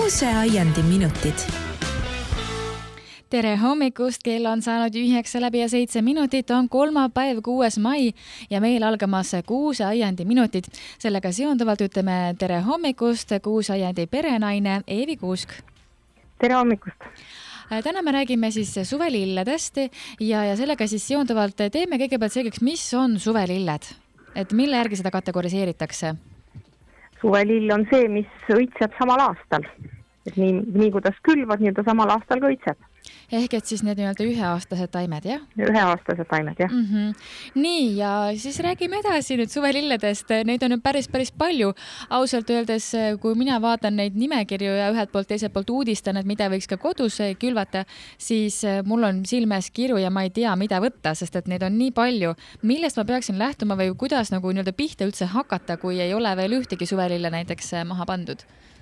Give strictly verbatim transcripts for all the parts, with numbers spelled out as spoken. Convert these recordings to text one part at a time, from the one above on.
Kuuseaiandi minutid. Tere hommikust, kell on saanud üheksa läbi ja seitse minutit, on kolmapäev, kuues mai ja meil algamas Kuuseaiandi minutid. Sellega seonduvalt ütleme tere hommikust, Kuuseaiandi perenaine Eevi Kuusk. Tere hommikust. Täna me räägime siis suvelilledest ja, ja sellega siis seonduvalt teeme kõigepealt selgeks, mis on suvelilled, et mille järgi seda kategoriseeritakse? Suvelill on see, mis õitseb samal aastal. Et nii, nii kuidas külvad, nii ta samal aastal ka õitseb. Ehk et siis need nii-öelda üheaastased taimed, jah? Üheaastased taimed, jah. Mm-hmm. Nii, ja siis räägime edasi nüüd suvelilledest. Neid on päris, päris palju. Ausalt öeldes, kui mina vaatan neid nimekirju ja ühelt poolt teiselt poolt uudistan, et mida võiks ka kodus külvata, siis mul on silmes kiru ja ma ei tea, mida võtta, sest et neid on nii palju. Millest ma peaksin lähtuma või kuidas nagu nii-öelda pihta üldse hakata, kui ei ole veel ühtegi suvelille näiteks maha pandud?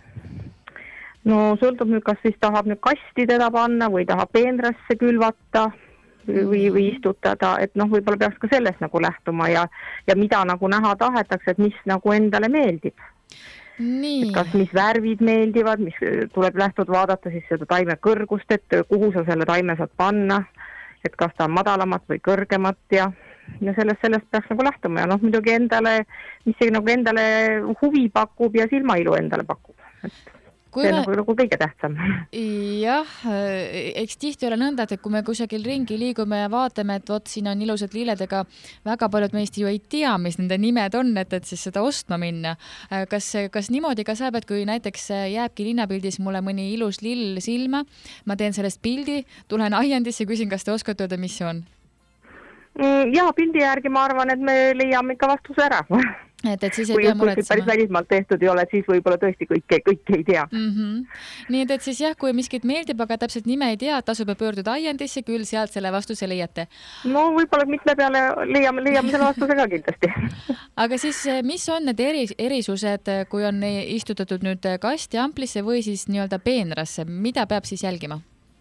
No sõltub nüüd, kas siis tahab nüüd kasti teda panna või tahab peenrasse külvata või, või istutada, et noh, võib-olla peaks ka sellest nagu lähtuma ja, ja mida nagu näha tahetakse, et mis nagu endale meeldib. Nii. Et kas mis värvid meeldivad, mis tuleb lähtud vaadata siis seda taime kõrgust, et kuhu sa selle taime saad panna, et kas ta on madalamat või kõrgemat ja, ja sellest, sellest peaks nagu lähtuma ja noh, muidugi endale, mis see nagu endale huvi pakub ja silmailu endale pakub, et Kui see me... on nagu, nagu kõige tähtsam. Jah, eks tihti ole nõnda, et kui me kusagil ringi liigume ja vaatame, et vot siin on ilusad lilledega, väga paljud meist ju ei tea, mis nende nimed on, et, et siis seda ostma minna. Kas, kas niimoodi ka saab, et kui näiteks jääbki linnapildis mulle mõni ilus lill silma, ma teen sellest pildi, tulen aiandisse ja küsin, kas te oskate öelda, mis see on? Ja, pildi järgi ma arvan, et me leiame ikka vastuse ära. Et, et siis ei kui pea muretsema. Päris välismaalt tehtud ei ole, siis võib-olla tõesti kõik, kõik ei tea. Mm-hmm. Nii et, et siis jah, kui miskit meeldib, aga täpselt nime ei tea, tasub pöörduda aiandisse, küll sealt selle vastuse leiate. No võib-olla mitme peale leiame, leiame selle vastuse ka kindlasti. Aga siis mis on need eri, erisused, kui on istutatud nüüd kasti amplisse või siis nii-öelda peenrasse, mida peab siis jälgima?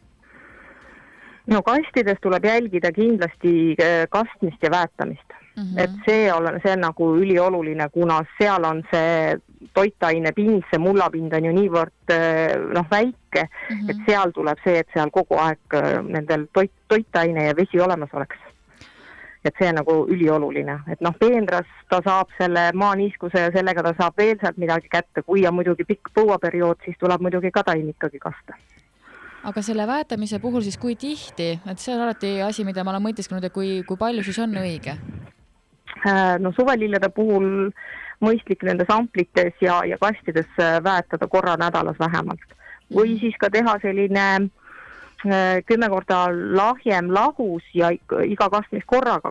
No kastides tuleb jälgida kindlasti kastmist ja väetamist. Mm-hmm. Et see on, see on nagu ülioluline, kuna seal on see toitaine pind, see mullapind on ju niivõrd noh, väike, mm-hmm. et seal tuleb see, et seal kogu aeg nendel toit, toitaine ja vesi olemas oleks. Et see on nagu ülioluline. Et noh, peenras ta saab selle maaniiskuse ja sellega ta saab veel sealt midagi kätte. Kui on muidugi pikk põuaperiood, siis tuleb muidugi ka taim ikkagi kasta. Aga selle väetamise puhul siis kui tihti? Et see on alati asi, mida ma olen mõtiskanud, et kui, kui palju siis on õige? No suvelillede puhul mõistlik nendes amplites ja, ja kastides väetada korra nädalas vähemalt. Või siis ka teha selline kümme korda lahjem lahus ja iga kastmis korraga,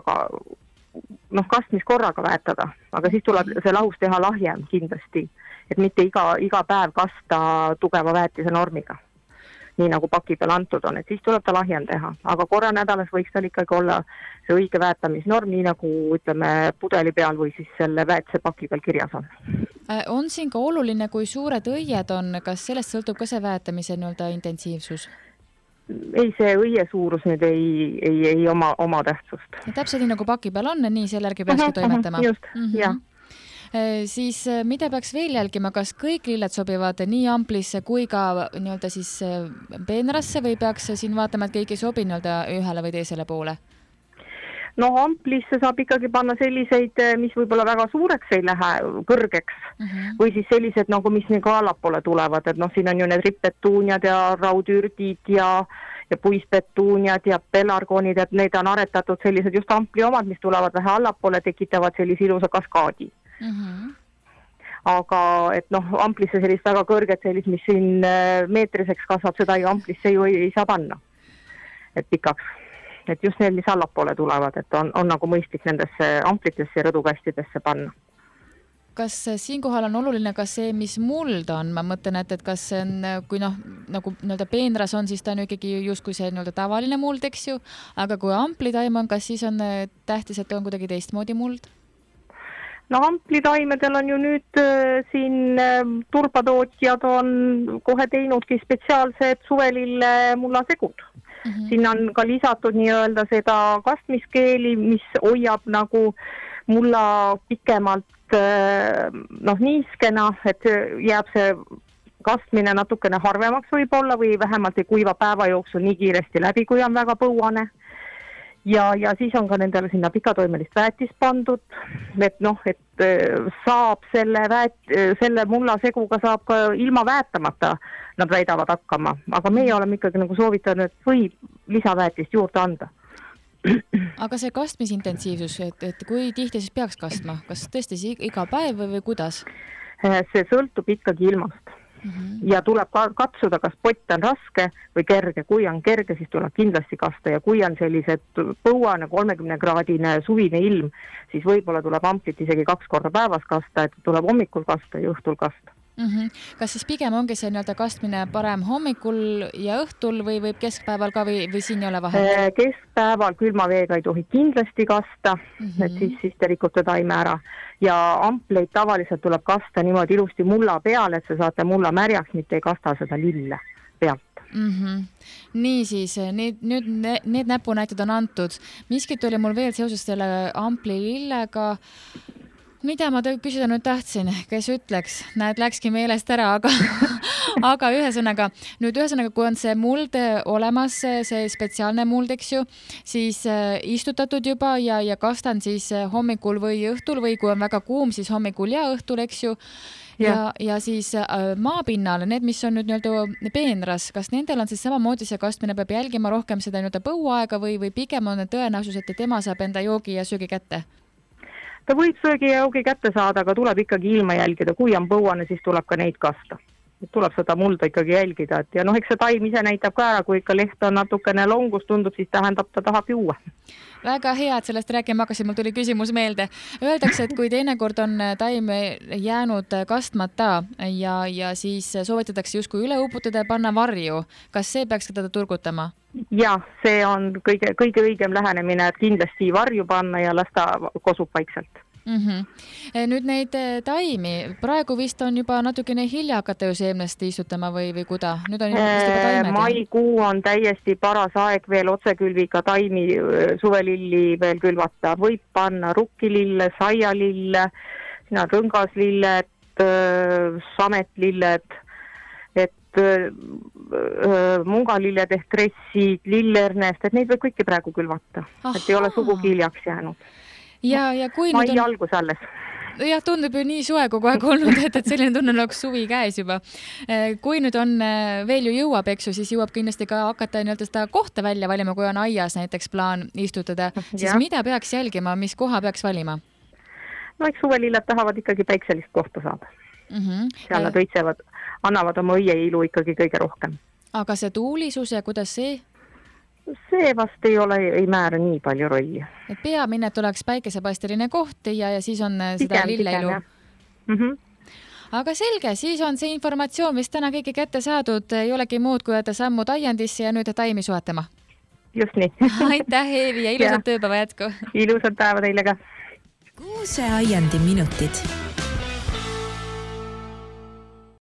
noh, kastmis korraga väetada. Aga siis tuleb see lahus teha lahjem kindlasti, et mitte iga, iga päev kasta tugeva väetise normiga. Nii nagu paki peal antud on, et siis tuleb ta lahjem teha. Aga korra nädalas võiks tal ikkagi olla see õige väetamisnorm, nii nagu ütleme pudeli peal või siis selle väetise paki peal kirjas on. On siin ka oluline, kui suured õied on, kas sellest sõltub ka see väetamise nii-öelda intensiivsus? Ei, see õie suurus nüüd ei, ei, ei oma, oma tähtsust. Ja täpselt nii nagu paki peal on, nii selle järgi peakski toimetama? Just, mm-hmm. jah. Siis mida peaks veel jälgima, kas kõik lilled sobivad nii amplisse kui ka nii-öelda siis peenrasse või peaks siin vaatama, et kõik ei sobi nii-öelda ühele või teisele poole? No amplisse saab ikkagi panna selliseid, mis võib-olla väga suureks ei lähe kõrgeks uh-huh. või siis sellised, nagu mis nagu allapoole tulevad, et noh, siin on ju need rippetuuniad ja raudürdid ja, ja puispetuuniad ja pelargonid, et need on aretatud sellised just ampli omad, mis tulevad vähe allapoole, tekitavad sellise ilusa kaskaadi. Uh-huh. Aga et noh, amplisse sellist väga kõrget sellist, mis siin meetriseks kasvab, seda ju amplisse ju ei, ei saa panna, et pikaks. Et just need, mis allapoole tulevad, et on, on nagu mõistlik nendesse amplitesse ja rõdukastidesse panna. Kas siinkohal on oluline ka see, mis muld on? Ma mõtlen, et, et kas see on, kui noh, nagu nii-öelda peenras on, siis ta on ikkagi justkui see nii-öelda tavaline muld, eks ju, aga kui amplitaim on, kas siis on tähtis, et on kuidagi teistmoodi muld? No amplitaimedel on ju nüüd äh, siin äh, turbatootjad on kohe teinudki spetsiaalsed suvelille mullasegud. Mm-hmm. Siin on ka lisatud nii-öelda seda kastmiskeeli, mis hoiab nagu mulla pikemalt äh, noh, niiskena, et jääb see kastmine natukene harvemaks võib olla või vähemalt ei kuiva päeva jooksul nii kiiresti läbi, kui on väga põuane. Ja, ja siis on ka nendele sinna pikatoimelist väetis pandud, et noh, et saab selle, väet, selle mullaseguga saab ka ilma väetamata nad väidavad hakkama, aga meie oleme ikkagi nagu soovitanud, et võib lisaväetist juurde anda. Aga see kastmisintensiivsus, et, et kui tihti siis peaks kastma, kas tõesti iga päev või, või kuidas? See sõltub ikkagi ilmast. Mm-hmm. Ja tuleb katsuda, kas pott on raske või kerge. Kui on kerge, siis tuleb kindlasti kasta ja kui on sellised põuane kolmekümne kraadine suvine ilm, siis võib-olla tuleb amplit isegi kaks korda päevas kasta, et tuleb hommikul kasta ja õhtul kasta. Mm-hmm. Kas siis pigem ongi see nii-öelda kastmine parem hommikul ja õhtul või võib keskpäeval ka või, või siin ei ole vahet? Keskpäeval külma veega ei tohi kindlasti kasta, mm-hmm. et siis, siis te rikute taime ära. Ja ampleid tavaliselt tuleb kasta niimoodi ilusti mulla peale, et sa saate mulla märjaks, mitte ei kasta seda lille pealt. Mm-hmm. Niisiis, need, nüüd need näpunäited on antud. Miskit oli mul veel seoses selle ampli lillega. Mida ma küsida nüüd tahtsin, kes ütleks, näed, läkski meelest ära, aga, aga ühesõnaga, nüüd ühesõnaga, kui on see muld olemas, see spetsiaalne muld, eks ju, siis istutatud juba ja, ja kastan siis hommikul või õhtul või kui on väga kuum, siis hommikul ja õhtul, eks ju. Ja, ja siis maapinnal, need, mis on nüüd nii-öelda peenras, kas nendel on siis samamoodi see kastmine peab jälgima rohkem seda nii-öelda põuaega või, või pigem on tõenäosus, et tema saab enda joogi ja söögi kätte? Ta võib söögi ja joogi kätte saada, aga tuleb ikkagi ilma jälgida. Kui on põuane, siis tuleb ka neid kasta. Tuleb seda mulda ikkagi jälgida. Et ja noh, eks see taim ise näitab ka ära, kui ikka leht on natukene longus tundub, siis tähendab, ta tahab juua. Väga hea, et sellest rääkima hakkasin, mul tuli küsimus meelde. Öeldakse, et kui teinekord on taim jäänud kastmata ja, ja siis soovitatakse justkui üle uputada ja panna varju, kas see peaks ka teda turgutama? Ja, see on kõige, kõige õigem lähenemine, et kindlasti varju panna ja lasta kosub vaikselt. Mm-hmm. Nüüd neid taimi, praegu vist on juba natukene hilja hakata ju seemnest istutama või, või kuda? Nüüd on juba taimed. Maikuu on täiesti paras aeg veel otsekülviga taimi suvelilli veel külvata. Võib panna rukkilille, saialille, sina rõngaslilled, sametlilled, et mungalilled ehk kressid, lillernest, et neid võib kõiki praegu külvata. Aha. Et ei ole sugugi hiljaks jäänud. Ja, ja kui mai on... algus alles. Jah, tundub ju nii suve kogu aeg olnud, et, et selline tunne oleks suvi käes juba. Kui nüüd on veel ju jõuab, eksu, siis jõuab kindlasti ka hakata nii-öelda seda kohta välja valima, kui on aias näiteks plaan istutada. Siis ja. Mida peaks jälgima, mis koha peaks valima? No eks suvelilled tahavad ikkagi päikselist kohta saada. Mm-hmm. Seal nad õitsevad, annavad oma õieilu ikkagi kõige rohkem. Aga see tuulisus ja kuidas see? See vast ei ole, ei määra nii palju rolli. Et peamine, et oleks päikesepaisteline koht ja, ja siis on seda lilleilu. Mm-hmm. Aga selge, siis on see informatsioon, mis täna kõige kätte saadud, ei olegi muud kui jätta sammu aiandisse ja nüüd taimi suhetama. Just nii. Aitäh, Eevi, ja ilusat tööpäeva jätku. Ilusat päeva teile ka. Kuuse aiandi minutid.